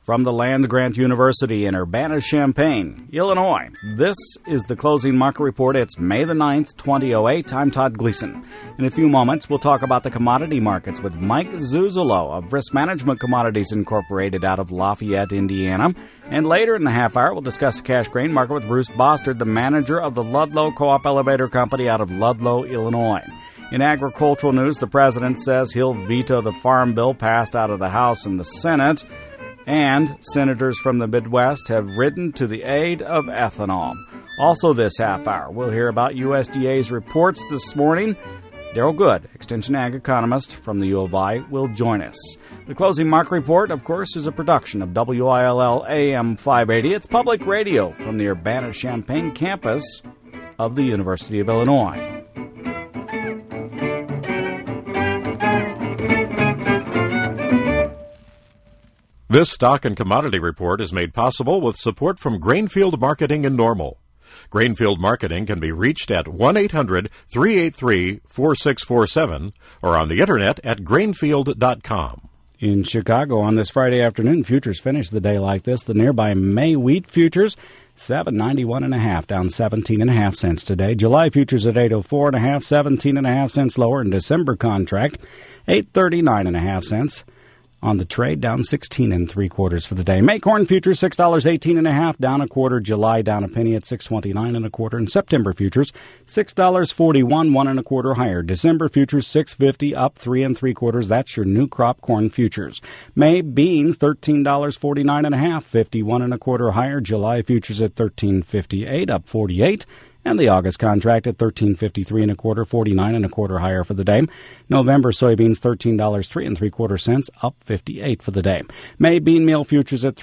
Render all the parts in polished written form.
from the land-grant University in Urbana-Champaign, Illinois. This is the Closing Market Report. It's May the 9th, 2008. I'm Todd Gleason. In a few moments, we'll talk about the commodity markets with Mike Zuzolo of Risk Management Commodities Incorporated out of Lafayette, Indiana. And later in the half hour, we'll discuss the cash grain market with Bruce Bostard, the manager of the Ludlow Co-op Elevator Company out of Ludlow, Illinois. In agricultural news, the president says he'll veto the farm bill passed out of the House and the Senate. And senators from the Midwest have ridden to the aid of ethanol. Also this half hour, we'll hear about USDA's reports this morning. Daryl Good, Extension Ag economist from the U of I, will join us. The Closing Market Report, of course, is a production of WILL AM 580. It's public radio from the Urbana-Champaign campus of the University of Illinois. This stock and commodity report is made possible with support from Grainfield Marketing in Normal. Grainfield Marketing can be reached at 1-800-383-4647 or on the internet at grainfield.com. In Chicago on this Friday afternoon, futures finished the day like this. The nearby May wheat futures, $7.91.5, down 17.5 cents today. July futures at $8.04.5, 17.5 cents lower. And December contract, $8.39.5 cents. On the trade, down 16 3/4 for the day. May corn futures, $6.18.5, down a quarter. July down a penny at $6.29 1/4. And September futures, $6.41, 1 1/4 higher. December futures, $6.50, up 3 3/4. That's your new crop corn futures. May beans, $13.49.5, 51 1/4 higher. July futures at $13.58, up 48. And the August contract at $13.53 1/4, 49 1/4 higher for the day. November soybeans $13.03 3/4, up 58 for the day. May bean meal futures at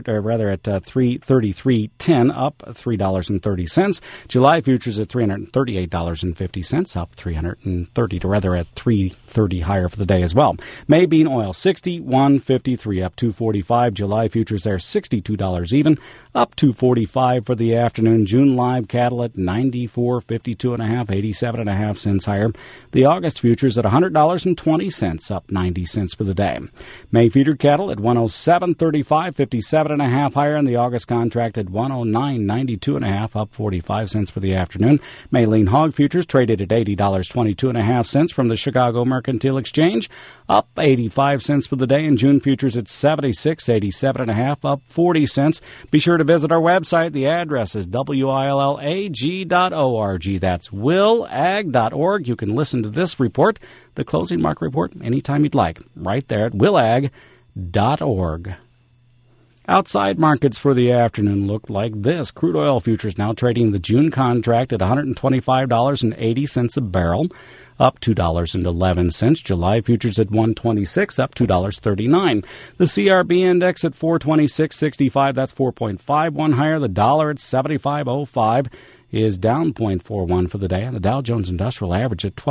$333.10, up $3.30. July futures at $338.50, up $330 at $3.30 higher for the day as well. May bean oil $61.53, up $2.45. July futures there $62 even, up $2.45 for the afternoon. June live cattle at $94.52.5, 87.5 cents higher. The August futures at $100.20, up 90 cents for the day. May feeder cattle at $107.35, 57.5 higher, and the August contract at $109.92.5, up 45 cents for the afternoon. May lean hog futures traded at $80.22.5 from the Chicago Mercantile Exchange, up 85 cents for the day, and June futures at $76.87.5, up 40 cents. Be sure to visit our website. The address is WILLAG.org. That's willag.org. You can listen to this report, the Closing Market Report, anytime you'd like, right there at willag.org. Outside markets for the afternoon looked like this. Crude oil futures now trading the June contract at $125.80 a barrel, up $2.11. July futures at $126, up $2.39. The CRB index at 426.65, that's 4.51 higher. The dollar at 75.05 is down 0.41 for the day, and the Dow Jones Industrial Average at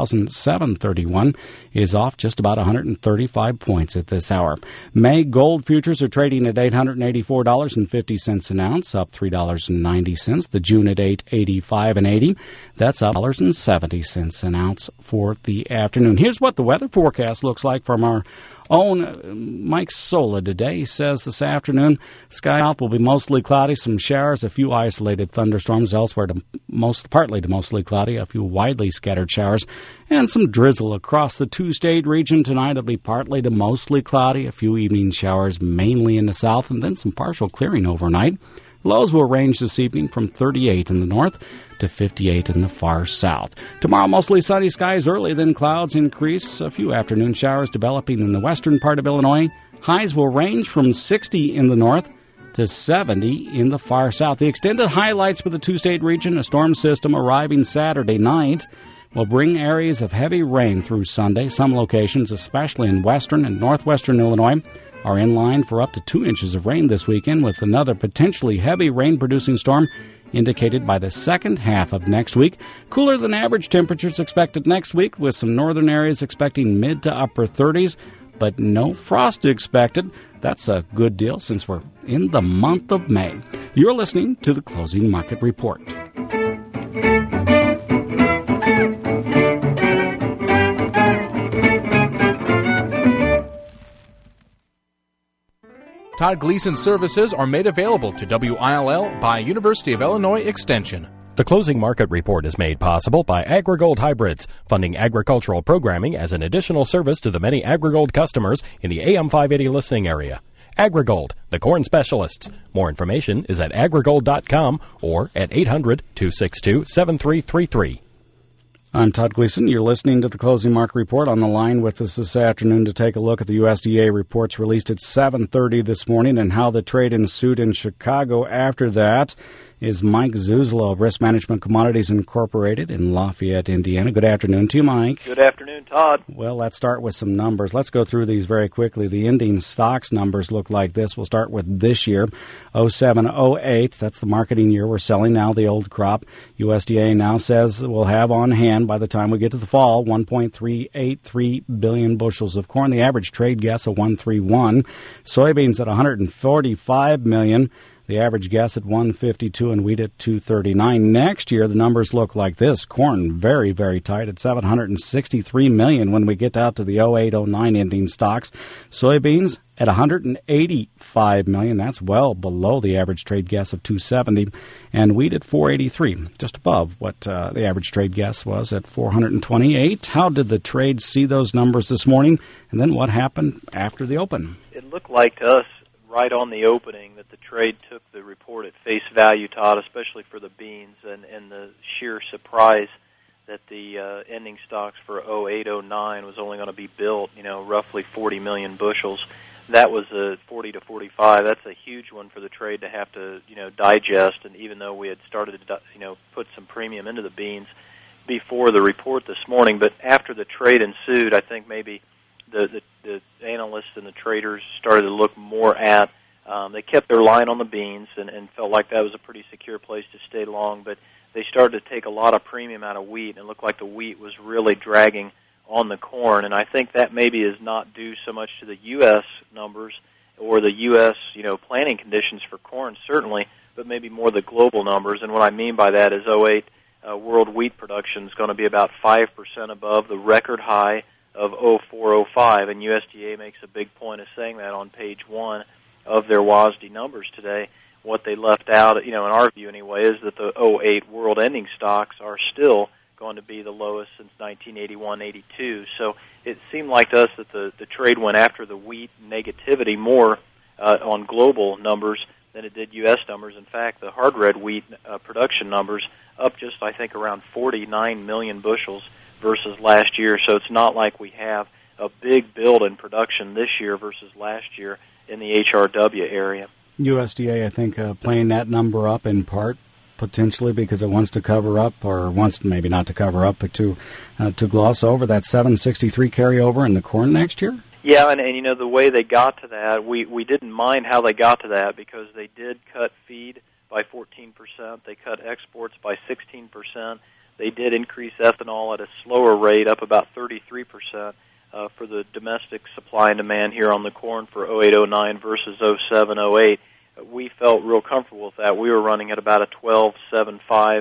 12,731 is off just about 135 points at this hour. May gold futures are trading at $884.50 an ounce, up $3.90. The June at $885.80, that's up $1.70 an ounce for the afternoon. Here's what the weather forecast looks like from our own Mike Sola today. He says this afternoon, sky out will be mostly cloudy, some showers, a few isolated thunderstorms elsewhere, partly to mostly cloudy, a few widely scattered showers, and some drizzle across the two-state region. Tonight it'll be partly to mostly cloudy, a few evening showers mainly in the south, and then some partial clearing overnight. Lows will range this evening from 38 in the north to 58 in the far south. Tomorrow, mostly sunny skies early, then clouds increase. A few afternoon showers developing in the western part of Illinois. Highs will range from 60 in the north to 70 in the far south. The extended highlights for the two-state region, a storm system arriving Saturday night, will bring areas of heavy rain through Sunday. Some locations, especially in western and northwestern Illinois, are in line for up to 2 inches of rain this weekend, with another potentially heavy rain-producing storm indicated by the second half of next week. Cooler than average temperatures expected next week, with some northern areas expecting mid to upper 30s, but no frost expected. That's a good deal since we're in the month of May. You're listening to the Closing Market Report. Todd Gleason services are made available to WILL by University of Illinois Extension. The closing market report is made possible by AgriGold Hybrids, funding agricultural programming as an additional service to the many AgriGold customers in the AM 580 listening area. AgriGold, the corn specialists. More information is at agrigold.com or at 800-262-7333. I'm Todd Gleason. You're listening to the Closing Market Report. On the line with us this afternoon to take a look at the USDA reports released at 7:30 this morning and how the trade ensued in Chicago after that is Mike Zuzlo of Risk Management Commodities Incorporated in Lafayette, Indiana. Good afternoon to you, Mike. Good afternoon, Todd. Well, let's start with some numbers. Let's go through these very quickly. The ending stocks numbers look like this. We'll start with this year, 07-08. That's the marketing year. We're selling now the old crop. USDA now says we'll have on hand by the time we get to the fall 1.383 billion bushels of corn. The average trade guess of 131. Soybeans at 145 million. The average guess at 152 and wheat at 239. Next year, the numbers look like this. Corn very, very tight at 763 million when we get out to the 08-09 ending stocks. Soybeans at 185 million. That's well below the average trade guess of 270. And wheat at 483, just above what the average trade guess was at 428. How did the trade see those numbers this morning? And then what happened after the open? It looked like to us right on the opening that the trade took the report at face value, Todd, especially for the beans, and the sheer surprise that the ending stocks for 08-09 was only going to be built, roughly 40 million bushels. That was a 40 to 45. That's a huge one for the trade to have to, digest. And even though we had started to, put some premium into the beans before the report this morning, but after the trade ensued, I think maybe the analysts and the traders started to look more at, they kept their line on the beans and felt like that was a pretty secure place to stay long, but they started to take a lot of premium out of wheat, and it looked like the wheat was really dragging on the corn, and I think that maybe is not due so much to the U.S. numbers or the U.S., planting conditions for corn, certainly, but maybe more the global numbers, and what I mean by that is 08 world wheat production is going to be about 5% above the record high of 04-05, and USDA makes a big point of saying that on page 1 of their WASDE numbers today. What they left out, in our view anyway, is that the 08 world ending stocks are still going to be the lowest since 1981-82. So it seemed like to us that the trade went after the wheat negativity more on global numbers than it did U.S. numbers. In fact, the hard red wheat production numbers up just, I think, around 49 million bushels versus last year, so it's not like we have a big build in production this year versus last year in the HRW area. USDA, I think, playing that number up in part, potentially because it wants to cover up, or wants maybe not to cover up, but to gloss over that 763 carryover in the corn next year? Yeah, and the way they got to that, we didn't mind how they got to that because they did cut feed by 14%, they cut exports by 16%, they did increase ethanol at a slower rate, up about 33% for the domestic supply and demand here on the corn for 08-09 versus 07-08. We felt real comfortable with that. We were running at about a 12.75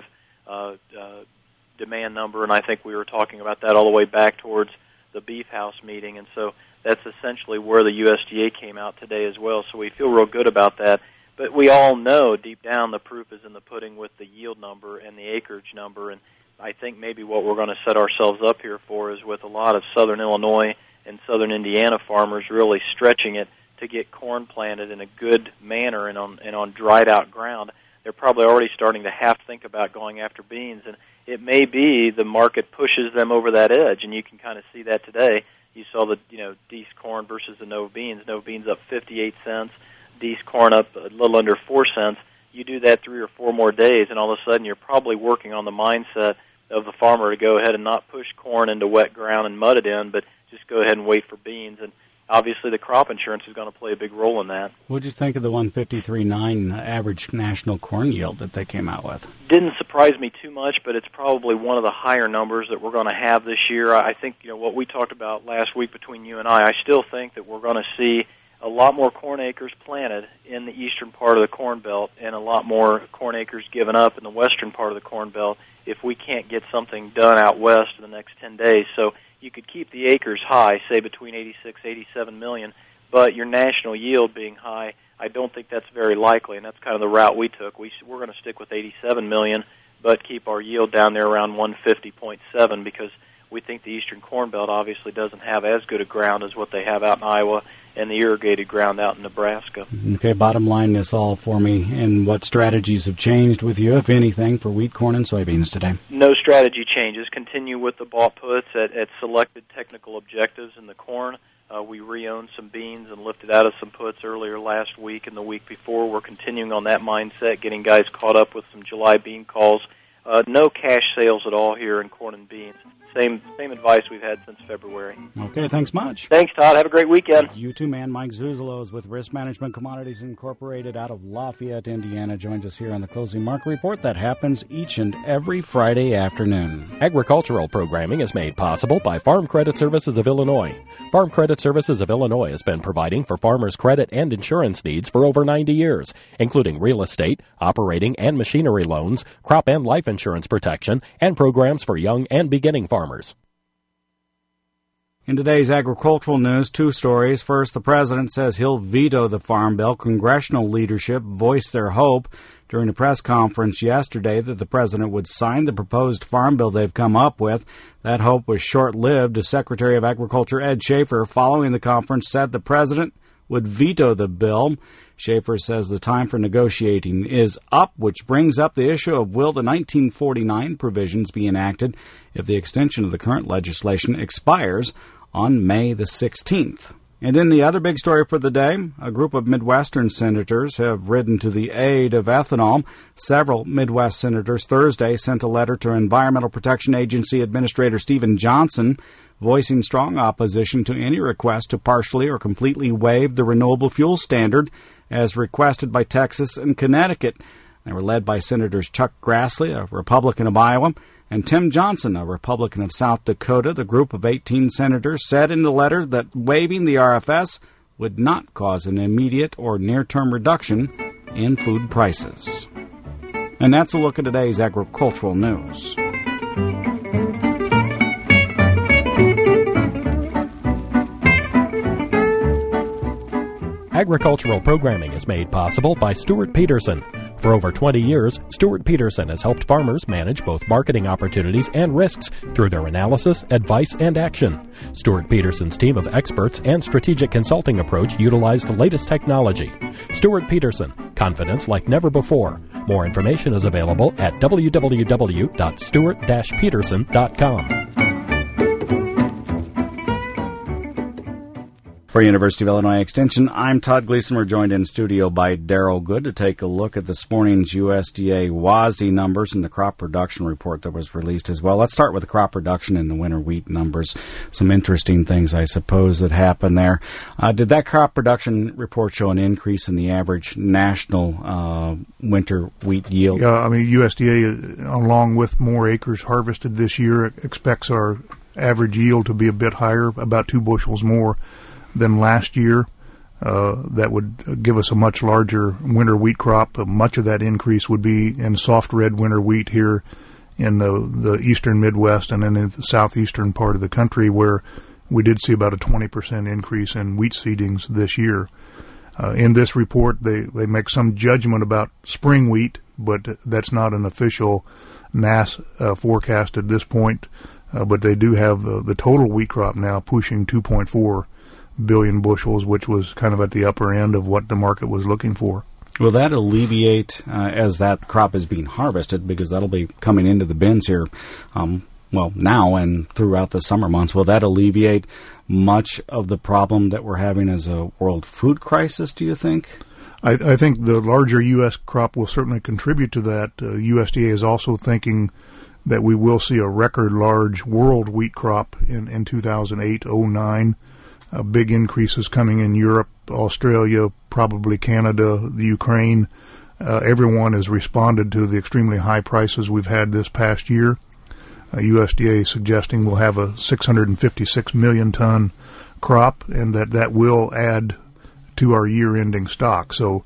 demand number, and I think we were talking about that all the way back towards the Beef House meeting, and so that's essentially where the USDA came out today as well, so we feel real good about that. But we all know deep down the proof is in the pudding with the yield number and the acreage number, and I think maybe what we're going to set ourselves up here for is with a lot of southern Illinois and southern Indiana farmers really stretching it to get corn planted in a good manner and on dried out ground. They're probably already starting to half think about going after beans, and it may be the market pushes them over that edge, and you can kind of see that today. You saw the Deese corn versus the Nova beans. Nova beans up 58 cents, Deese corn up a little under 4 cents. You do that 3 or 4 more days, and all of a sudden you're probably working on the mindset of the farmer to go ahead and not push corn into wet ground and mud it in, but just go ahead and wait for beans. And obviously the crop insurance is going to play a big role in that. What did you think of the 153.9 average national corn yield that they came out with? Didn't surprise me too much, but it's probably one of the higher numbers that we're going to have this year. I think what we talked about last week between you and I still think that we're going to see a lot more corn acres planted in the eastern part of the Corn Belt and a lot more corn acres given up in the western part of the Corn Belt if we can't get something done out west in the next 10 days. So you could keep the acres high, say between 86, 87 million, but your national yield being high I don't think that's very likely, and that's kind of the route we took. We're going to stick with $87 million, but keep our yield down there around 150.7 because we think the Eastern Corn Belt obviously doesn't have as good a ground as what they have out in Iowa and the irrigated ground out in Nebraska. Okay, bottom line this all for me, and what strategies have changed with you, if anything, for wheat, corn, and soybeans today? No strategy changes. Continue with the bought puts at selected technical objectives in the corn. We re-owned some beans and lifted out of some puts earlier last week and the week before. We're continuing on that mindset, getting guys caught up with some July bean calls. No cash sales at all here in corn and beans. Same advice we've had since February. Okay, thanks much. Thanks, Todd. Have a great weekend. You too, man. Mike Zuzolo is with Risk Management Commodities Incorporated out of Lafayette, Indiana. Joins us here on the Closing Market Report. That happens each and every Friday afternoon. Agricultural programming is made possible by Farm Credit Services of Illinois. Farm Credit Services of Illinois has been providing for farmers' credit and insurance needs for over 90 years, including real estate, operating and machinery loans, crop and life insurance protection, and programs for young and beginning farmers. In today's agricultural news, two stories. First, the president says he'll veto the Farm Bill. Congressional leadership voiced their hope during a press conference yesterday that the president would sign the proposed Farm Bill they've come up with. That hope was short-lived, as Secretary of Agriculture Ed Schaefer, following the conference, said the president would veto the bill. Schaefer says the time for negotiating is up, which brings up the issue of will the 1949 provisions be enacted if the extension of the current legislation expires on May the 16th. And in the other big story for the day, a group of Midwestern senators have ridden to the aid of ethanol. Several Midwest senators Thursday sent a letter to Environmental Protection Agency Administrator Stephen Johnson voicing strong opposition to any request to partially or completely waive the renewable fuel standard as requested by Texas and Connecticut. They were led by Senators Chuck Grassley, a Republican of Iowa, and Tim Johnson, a Republican of South Dakota. The group of 18 senators said in the letter that waiving the RFS would not cause an immediate or near-term reduction in food prices. And that's a look at today's agricultural news. Agricultural programming is made possible by Stuart Peterson. For over 20 years, Stuart Peterson has helped farmers manage both marketing opportunities and risks through their analysis, advice, and action. Stuart Peterson's team of experts and strategic consulting approach utilize the latest technology. Stuart Peterson, confidence like never before. More information is available at www.stuart-peterson.com. For University of Illinois Extension, I'm Todd Gleason. We're joined in studio by Darrell Good to take a look at this morning's USDA WASDE numbers and the crop production report that was released as well. Let's start with the crop production and the winter wheat numbers. Some interesting things, I suppose, that happened there. Did that crop production report show an increase in the average national winter wheat yield? Yeah, I mean, USDA, along with more acres harvested this year, expects our average yield to be a bit higher, about 2 bushels more than last year. That would give us a much larger winter wheat crop. Much of that increase would be in soft red winter wheat here in the eastern Midwest and then in the southeastern part of the country, where we did see about a 20% increase in wheat seedings this year. In this report, they make some judgment about spring wheat, but that's not an official NASS forecast at this point. But they do have the total wheat crop now pushing 2.4 billion bushels, which was kind of at the upper end of what the market was looking for. Will that alleviate as that crop is being harvested, because that'll be coming into the bins here, now and throughout the summer months? Will that alleviate much of the problem that we're having as a world food crisis, do you think? I think the larger U.S. crop will certainly contribute to that. USDA is also thinking that we will see a record large world wheat crop in 2008-09. Big increases coming in Europe, Australia, probably Canada, the Ukraine. Everyone has responded to the extremely high prices we've had this past year. USDA suggesting we'll have a 656 million ton crop, and that will add to our year-ending stock. So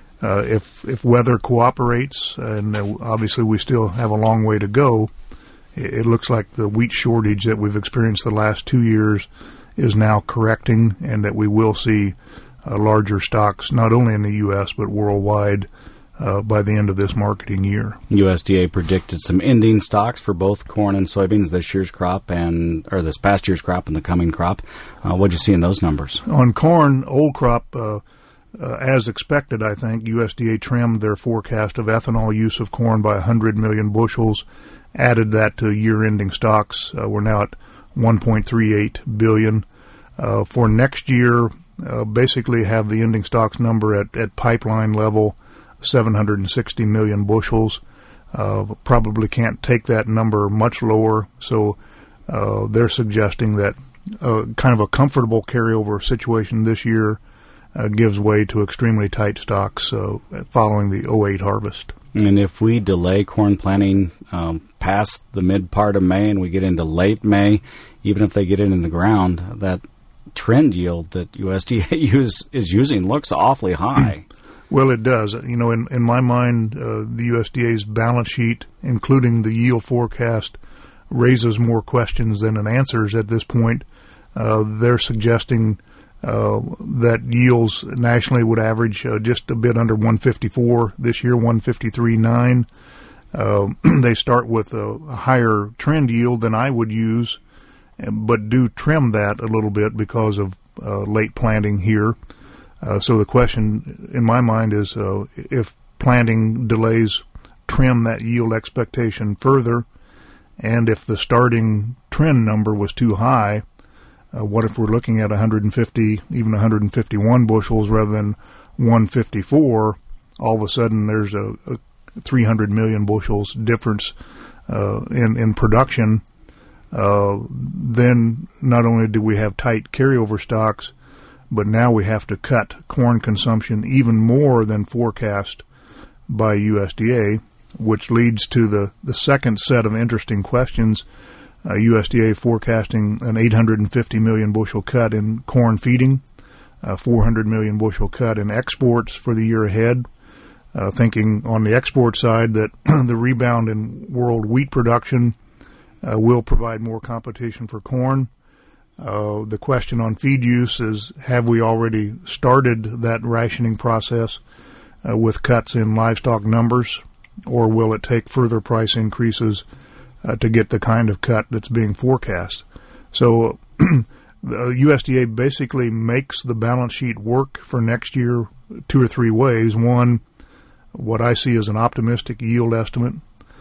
if weather cooperates, and obviously we still have a long way to go, it looks like the wheat shortage that we've experienced the last 2 years is now correcting, and that we will see larger stocks, not only in the U.S. but worldwide, by the end of this marketing year. USDA predicted some ending stocks for both corn and soybeans this past year's crop and the coming crop. What did you see in those numbers? On corn, old crop, as expected, I think, USDA trimmed their forecast of ethanol use of corn by 100 million bushels, added that to year-ending stocks. We're now at 1.38 billion. For next year, basically have the ending stocks number at pipeline level, 760 million bushels. Probably can't take that number much lower, so they're suggesting that kind of a comfortable carryover situation this year gives way to extremely tight stocks following the 08 harvest. And if we delay corn planting past the mid part of May and we get into late May, even if they get it in the ground, that trend yield that USDA is using looks awfully high. Well, it does. You know, in my mind, the USDA's balance sheet, including the yield forecast, raises more questions than it answers at this point. They're suggesting that yields nationally would average just a bit under 154 this year, 153.9. They start with a higher trend yield than I would use, but do trim that a little bit because of late planting here. So the question in my mind is if planting delays trim that yield expectation further, and if the starting trend number was too high, what if we're looking at 150, even 151 bushels rather than 154? All of a sudden there's a 300 million bushels difference in production. Then not only do we have tight carryover stocks, but now we have to cut corn consumption even more than forecast by USDA, which leads to the second set of interesting questions. USDA forecasting an 850 million bushel cut in corn feeding, 400 million bushel cut in exports for the year ahead. Thinking on the export side that the rebound in world wheat production will provide more competition for corn. The question on feed use is, have we already started that rationing process with cuts in livestock numbers, or will it take further price increases to get the kind of cut that's being forecast? So the USDA basically makes the balance sheet work for next year two or three ways. One, what I see as an optimistic yield estimate,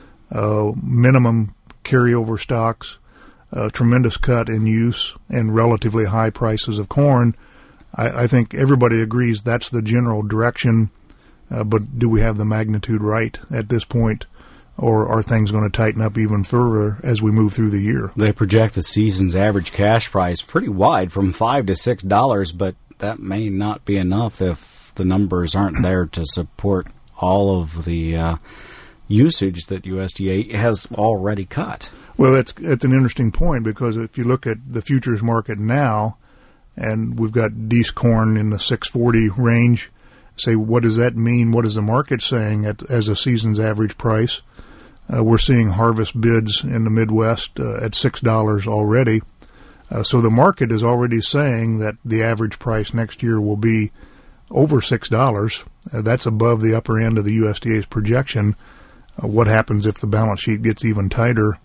minimum carryover stocks, tremendous cut in use, and relatively high prices of corn. I think everybody agrees that's the general direction, but do we have the magnitude right at this point, or are things going to tighten up even further as we move through the year? They project the season's average cash price pretty wide, from $5 to $6, but that may not be enough if the numbers aren't there to support all of the usage that USDA has already cut. Well, it's an interesting point, because if you look at the futures market now, and we've got Dees corn in the 640 range, say, what does that mean? What is the market saying as a season's average price? We're seeing harvest bids in the Midwest at $6 already. So the market is already saying that the average price next year will be over $6. That's above the upper end of the USDA's projection. What happens if the balance sheet gets even tighter?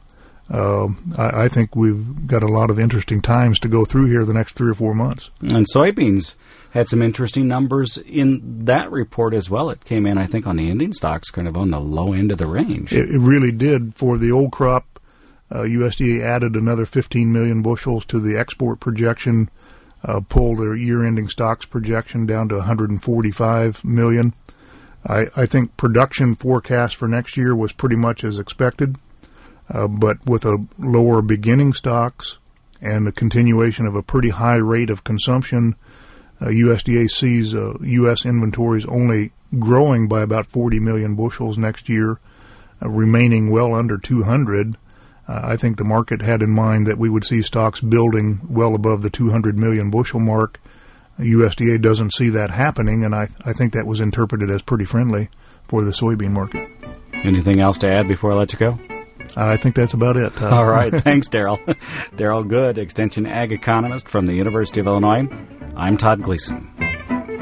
I think we've got a lot of interesting times to go through here the next 3 or 4 months. And soybeans had some interesting numbers in that report as well. It came in, I think, on the ending stocks, kind of on the low end of the range. It really did. For the old crop, USDA added another 15 million bushels to the export projection, pulled their year-ending stocks projection down to 145 million. I think production forecast for next year was pretty much as expected. But with a lower beginning stocks and the continuation of a pretty high rate of consumption, USDA sees U.S. inventories only growing by about 40 million bushels next year, remaining well under 200. I think the market had in mind that we would see stocks building well above the 200 million bushel mark. USDA doesn't see that happening, and I think that was interpreted as pretty friendly for the soybean market. Anything else to add before I let you go? I think that's about it. All right. Thanks, Darrell. Darrell Good, Extension Ag Economist from the University of Illinois. I'm Todd Gleason.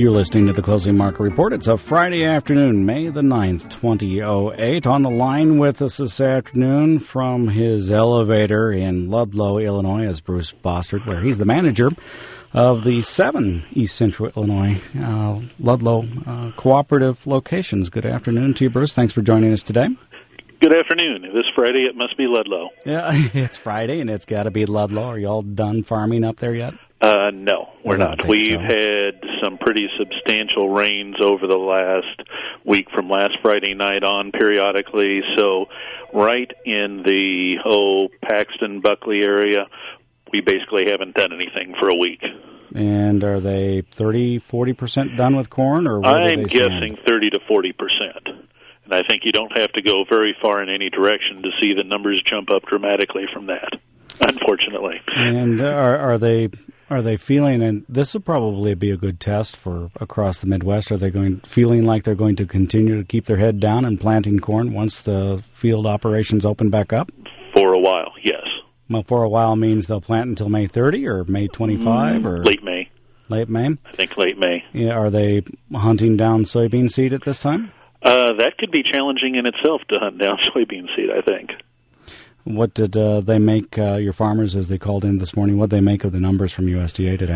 You're listening to the Closing Market Report. It's a Friday afternoon, May the 9th, 2008. On the line with us this afternoon from his elevator in Ludlow, Illinois, is Bruce Bostard, where he's the manager of the 7 East Central Illinois Ludlow cooperative locations. Good afternoon to you, Bruce. Thanks for joining us today. Good afternoon. This Friday, it must be Ludlow. Yeah, it's Friday, and it's got to be Ludlow. Are you all done farming up there yet? No, we're not. We've had some pretty substantial rains over the last week from last Friday night on periodically. So right in the Paxton, Buckley area, we basically haven't done anything for a week. And are they 30, 40% done with corn? Or I'm guessing 30 to 40%. And I think you don't have to go very far in any direction to see the numbers jump up dramatically from that, unfortunately. And are they feeling, and this will probably be a good test for across the Midwest, are they feeling like they're going to continue to keep their head down and planting corn once the field operations open back up? For a while, yes. Well, for a while means they'll plant until May 30 or May 25? Or late May. Late May? I think late May. Yeah, are they hunting down soybean seed at this time? That could be challenging in itself to hunt down soybean seed, I think. What did they make, your farmers, as they called in this morning, what did they make of the numbers from USDA today?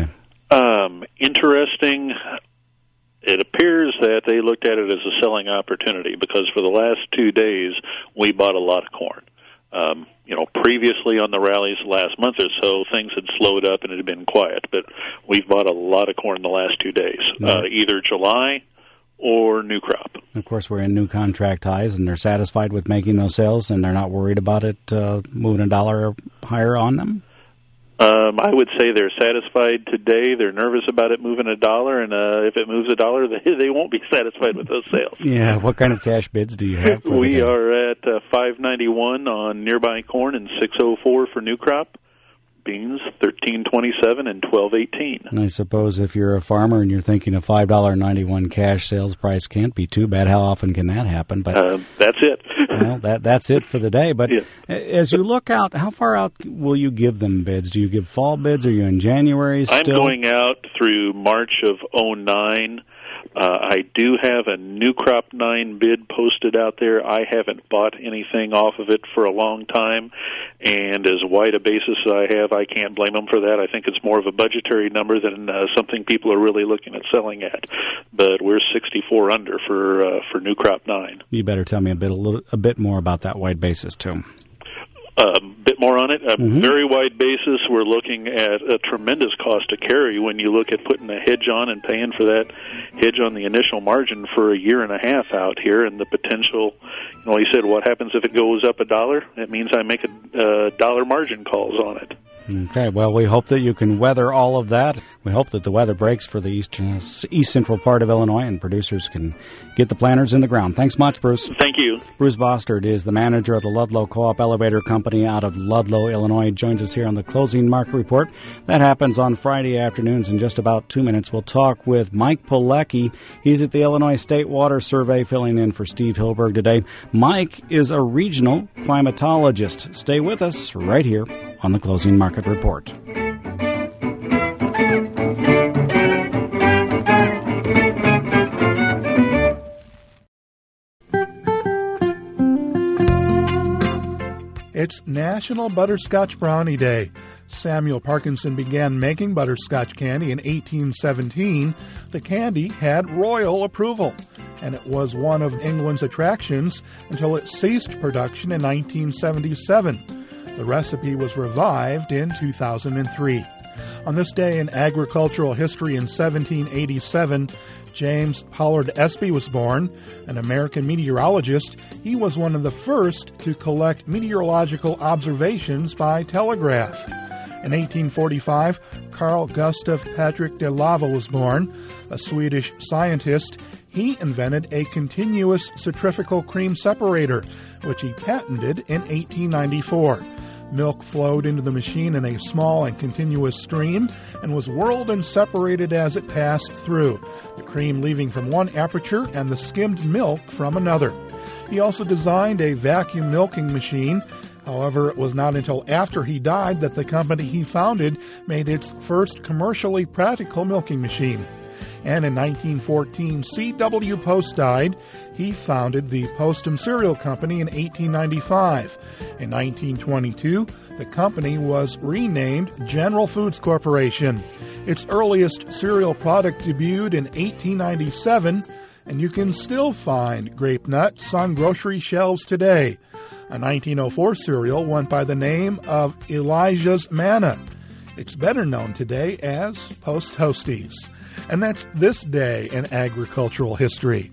Interesting. It appears that they looked at it as a selling opportunity because for the last 2 days, we bought a lot of corn. Previously on the rallies last month or so, things had slowed up and it had been quiet, but we've bought a lot of corn the last 2 days, either July or new crop. Of course, we're in new contract highs, and they're satisfied with making those sales, and they're not worried about it moving a dollar higher on them? I would say they're satisfied today. They're nervous about it moving a dollar, and if it moves a dollar, they won't be satisfied with those sales. Yeah, what kind of cash bids do you have for We are at $5.91 on nearby corn and $6.04 for new crop. Beans, $13.27 and $12.18. And I suppose if you're a farmer and you're thinking a $5.91 cash sales price can't be too bad, how often can that happen? But that's it. Well, that's it for the day. But as you look out, how far out will you give them bids? Do you give fall bids? Are you in January still? I'm going out through March of 2009. I do have a new crop 9 bid posted out there. I haven't bought anything off of it for a long time, and as wide a basis as I have, I can't blame them for that. I think it's more of a budgetary number than something people are really looking at selling at. But we're 64 under for new crop 9. You better tell me a bit more about that wide basis too. A bit more on it. Very wide basis. We're looking at a tremendous cost to carry when you look at putting a hedge on and paying for that hedge on the initial margin for a year and a half out here, and the potential. He said, what happens if it goes up a dollar? It means I make a dollar margin calls on it. Okay, well, we hope that you can weather all of that. We hope that the weather breaks for the east central part of Illinois and producers can get the planters in the ground. Thanks much, Bruce. Thank you. Bruce Bostard is the manager of the Ludlow Co-op Elevator Company out of Ludlow, Illinois. Joins us here on the Closing Market Report. That happens on Friday afternoons. In just about 2 minutes, we'll talk with Mike Polecki. He's at the Illinois State Water Survey, filling in for Steve Hilberg today. Mike is a regional climatologist. Stay with us right here on the Closing Market Report. It's National Butterscotch Brownie Day. Samuel Parkinson began making butterscotch candy in 1817. The candy had royal approval, and it was one of England's attractions until it ceased production in 1977. The recipe was revived in 2003. On this day in agricultural history in 1787, James Pollard Espy was born, an American meteorologist. He was one of the first to collect meteorological observations by telegraph. In 1845, Carl Gustav Patrick de Lava was born, a Swedish scientist. He invented a continuous centrifugal cream separator, which he patented in 1894. Milk flowed into the machine in a small and continuous stream and was whirled and separated as it passed through, the cream leaving from one aperture and the skimmed milk from another. He also designed a vacuum milking machine. However, it was not until after he died that the company he founded made its first commercially practical milking machine. And in 1914, C.W. Post died. He founded the Postum Cereal Company in 1895. In 1922, the company was renamed General Foods Corporation. Its earliest cereal product debuted in 1897, and you can still find Grape Nuts on grocery shelves today. A 1904 cereal went by the name of Elijah's Manna. It's better known today as Post Toasties. And that's this day in agricultural history.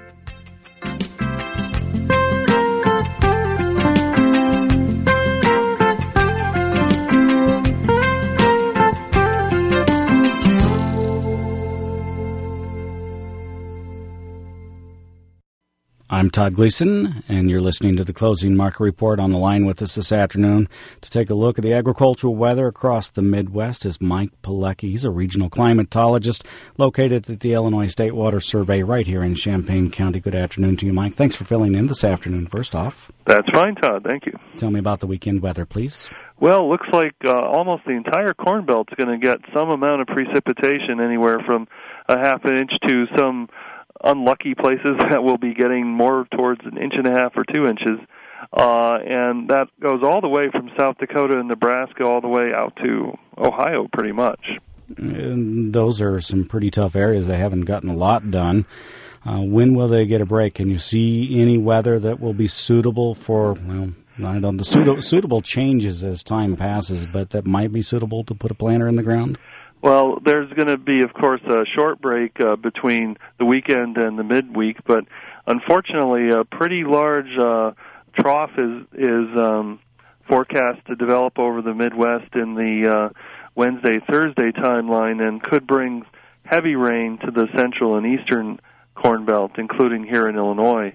I'm Todd Gleason, and you're listening to the Closing Market Report. On the line with us this afternoon to take a look at the agricultural weather across the Midwest is Mike Pilecki. He's a regional climatologist located at the Illinois State Water Survey right here in Champaign County. Good afternoon to you, Mike. Thanks for filling in this afternoon, first off. That's fine, Todd. Thank you. Tell me about the weekend weather, please. Well, looks like almost the entire Corn Belt's going to get some amount of precipitation, anywhere from a half an inch to some unlucky places that will be getting more towards an inch and a half or 2 inches. And that goes all the way from South Dakota and Nebraska all the way out to Ohio, pretty much. And those are some pretty tough areas. They haven't gotten a lot done. When will they get a break? Can you see any weather that will be suitable for, well, I don't know, suitable changes as time passes, but that might be suitable to put a planter in the ground? Well, there's going to be, of course, a short break between the weekend and the midweek, but unfortunately, a pretty large trough is forecast to develop over the Midwest in the Wednesday-Thursday timeline and could bring heavy rain to the central and eastern Corn Belt, including here in Illinois.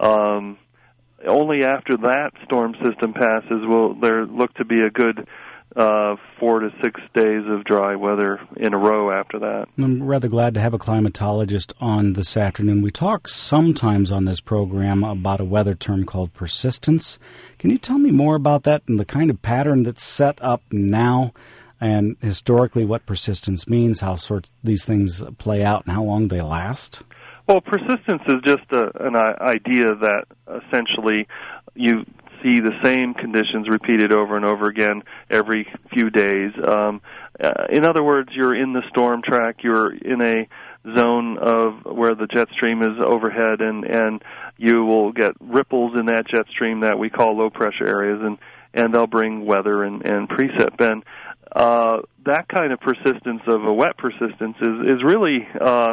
Only after that storm system passes will there look to be a good 4 to 6 days of dry weather in a row after that. I'm rather glad to have a climatologist on this afternoon. We talk sometimes on this program about a weather term called persistence. Can you tell me more about that and the kind of pattern that's set up now, and historically what persistence means, how these things play out, and how long they last? Well, persistence is just an idea that essentially you see the same conditions repeated over and over again every few days. In other words, you're in the storm track, you're in a zone of where the jet stream is overhead, and you will get ripples in that jet stream that we call low pressure areas, and they'll bring weather and precip. And that kind of persistence of a wet persistence is really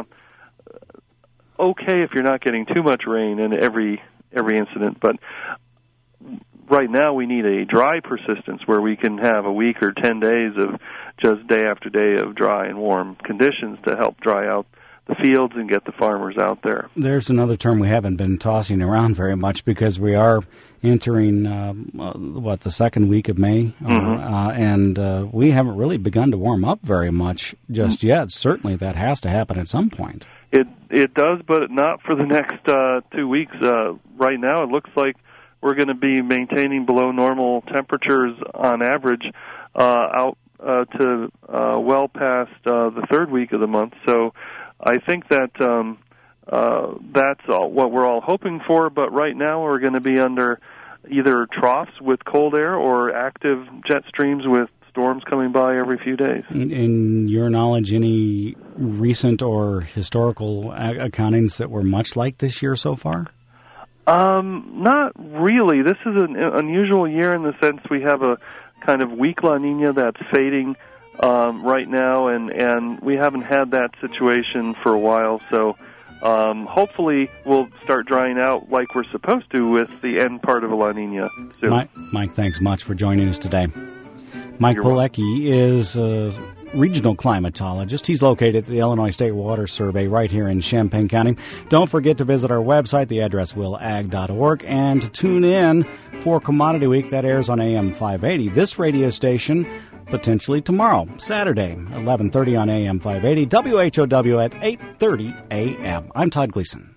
okay if you're not getting too much rain in every incident, but right now we need a dry persistence where we can have a week or 10 days of just day after day of dry and warm conditions to help dry out the fields and get the farmers out there. There's another term we haven't been tossing around very much because we are entering, the second week of May, and we haven't really begun to warm up very much just yet. Certainly that has to happen at some point. It does, but not for the next 2 weeks. Right now it looks like we're going to be maintaining below normal temperatures on average out to well past the third week of the month. So I think that that's what we're all hoping for, but right now we're going to be under either troughs with cold air or active jet streams with storms coming by every few days. In your knowledge, any recent or historical accountings that were much like this year so far? Not really. This is an unusual year in the sense we have a kind of weak La Nina that's fading right now, and we haven't had that situation for a while, so hopefully we'll start drying out like we're supposed to with the end part of a La Nina soon. Mike, thanks much for joining us today. Mike Pilecki is a regional climatologist. He's located at the Illinois State Water Survey right here in Champaign County. Don't forget to visit our website, the address willag.org, and to tune in for Commodity Week that airs on AM 580. This radio station potentially tomorrow, Saturday, 11:30 on AM 580, WHOW at 8:30 a.m. I'm Todd Gleason.